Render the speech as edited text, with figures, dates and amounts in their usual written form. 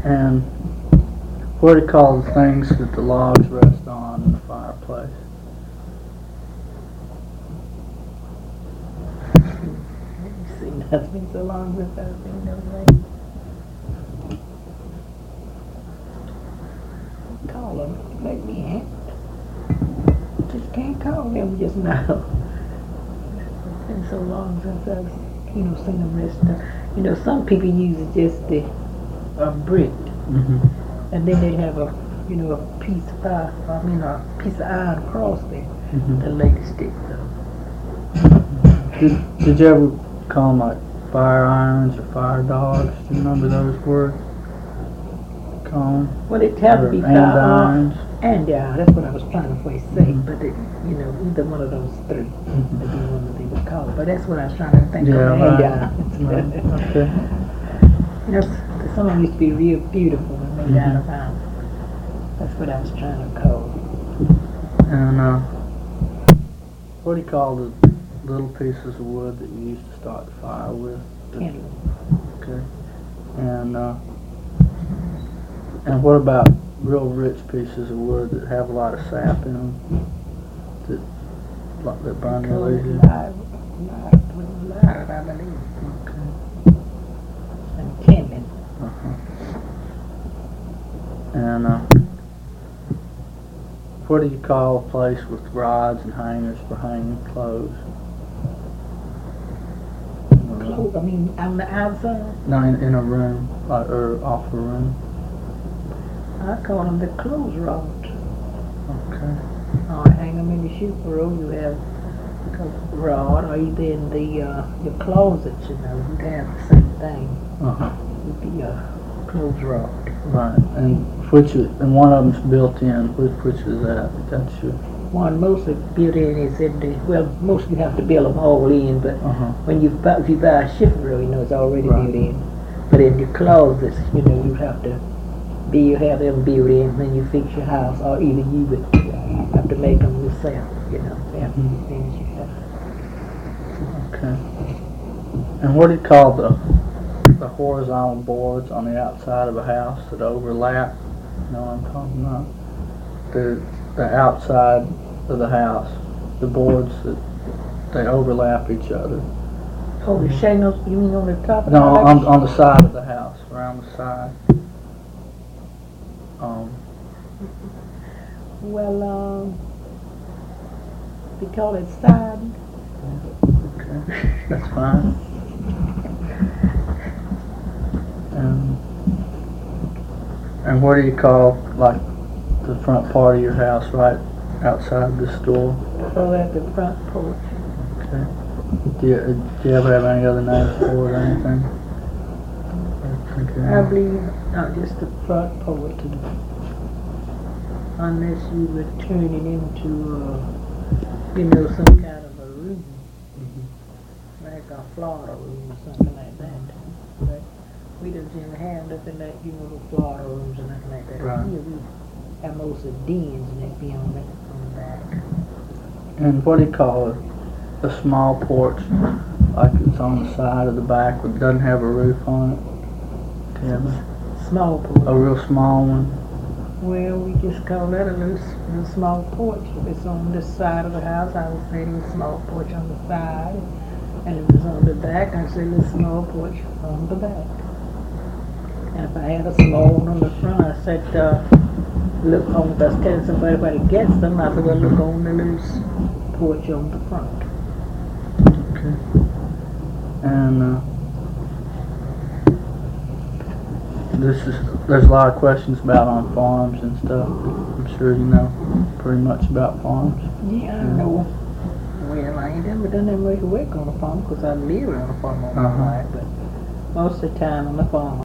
And what do you call the things that the logs rest on in the fireplace? See, that's been so long since I've seen those things. Call them, make me happy. Just can't call them just now. It's been so long since I've, seen them rest up. Some people use it just a brick, and then they have a piece of a piece of iron across there. The lady sticks up. Did you ever call them like fire irons or fire dogs? Do you remember those words? Call them? Well, it had to be fire irons. And that's what I was trying to say. But either one of those three would be one that they would call it. But that's what I was trying to think of. Right. Okay. Some of them used to be real beautiful and made out of iron. That's what I was trying to call. And what do you call the little pieces of wood that you used to start the fire with? Kindling. Okay. And what about real rich pieces of wood that have a lot of sap in them that burn real easy? Live, I believe. Okay. And kindling. And what do you call a place with rods and hangers for hanging clothes? I mean, on the outside? No, in a room, or off a room. I call them the clothes rods. Okay. Or hang them in the shoe row. You have a rod, or either in your closet. You'd have the same thing. Would be a clothes rod. Right. And one of them's built in. Which is that? That's your. One mostly built in is in the, most you have to build them all in, but when if you buy a shift row, it's already built in. But in your closets, you have to have them built in when you fix your house, or either you would have to make them yourself, after you finish your house. Okay. And what do you call the horizontal boards on the outside of a house that overlap? You know what I'm talking about? The outside of the house, the boards that they overlap each other. Oh, the shingles, you mean on the top of the house? No, on the side of the house, around the side. We call it siding. Okay, that's fine. And what do you call, like, the front part of your house right outside this door? Oh, at the front porch. Okay. Do you ever have any other names for it or anything? I believe just the front porch. Unless you would turn it into some kind of a room, like a Florida room or something like that. But we don't generally have nothing like the Florida rooms or nothing like that. Right. Here we have most of the dens and that be on the back. And what do you call a small porch, like it's on the side of the back, but doesn't have a roof on it? Small porch. A real small one? Well, we just call that a little small porch. If it's on this side of the house, I would say a little small porch on the side. And if it's on the back, I'd say a little small porch on the back. And if I had a small one on the front, I said, look on, if I was telling somebody about it gets them, I said, well, look on the little porch on the front. Okay. And there's a lot of questions about on farms and stuff. I'm sure you know pretty much about farms. Yeah, I know. Well, I ain't never done that much work on a farm because I live on a farm all my life, but most of the time on the farm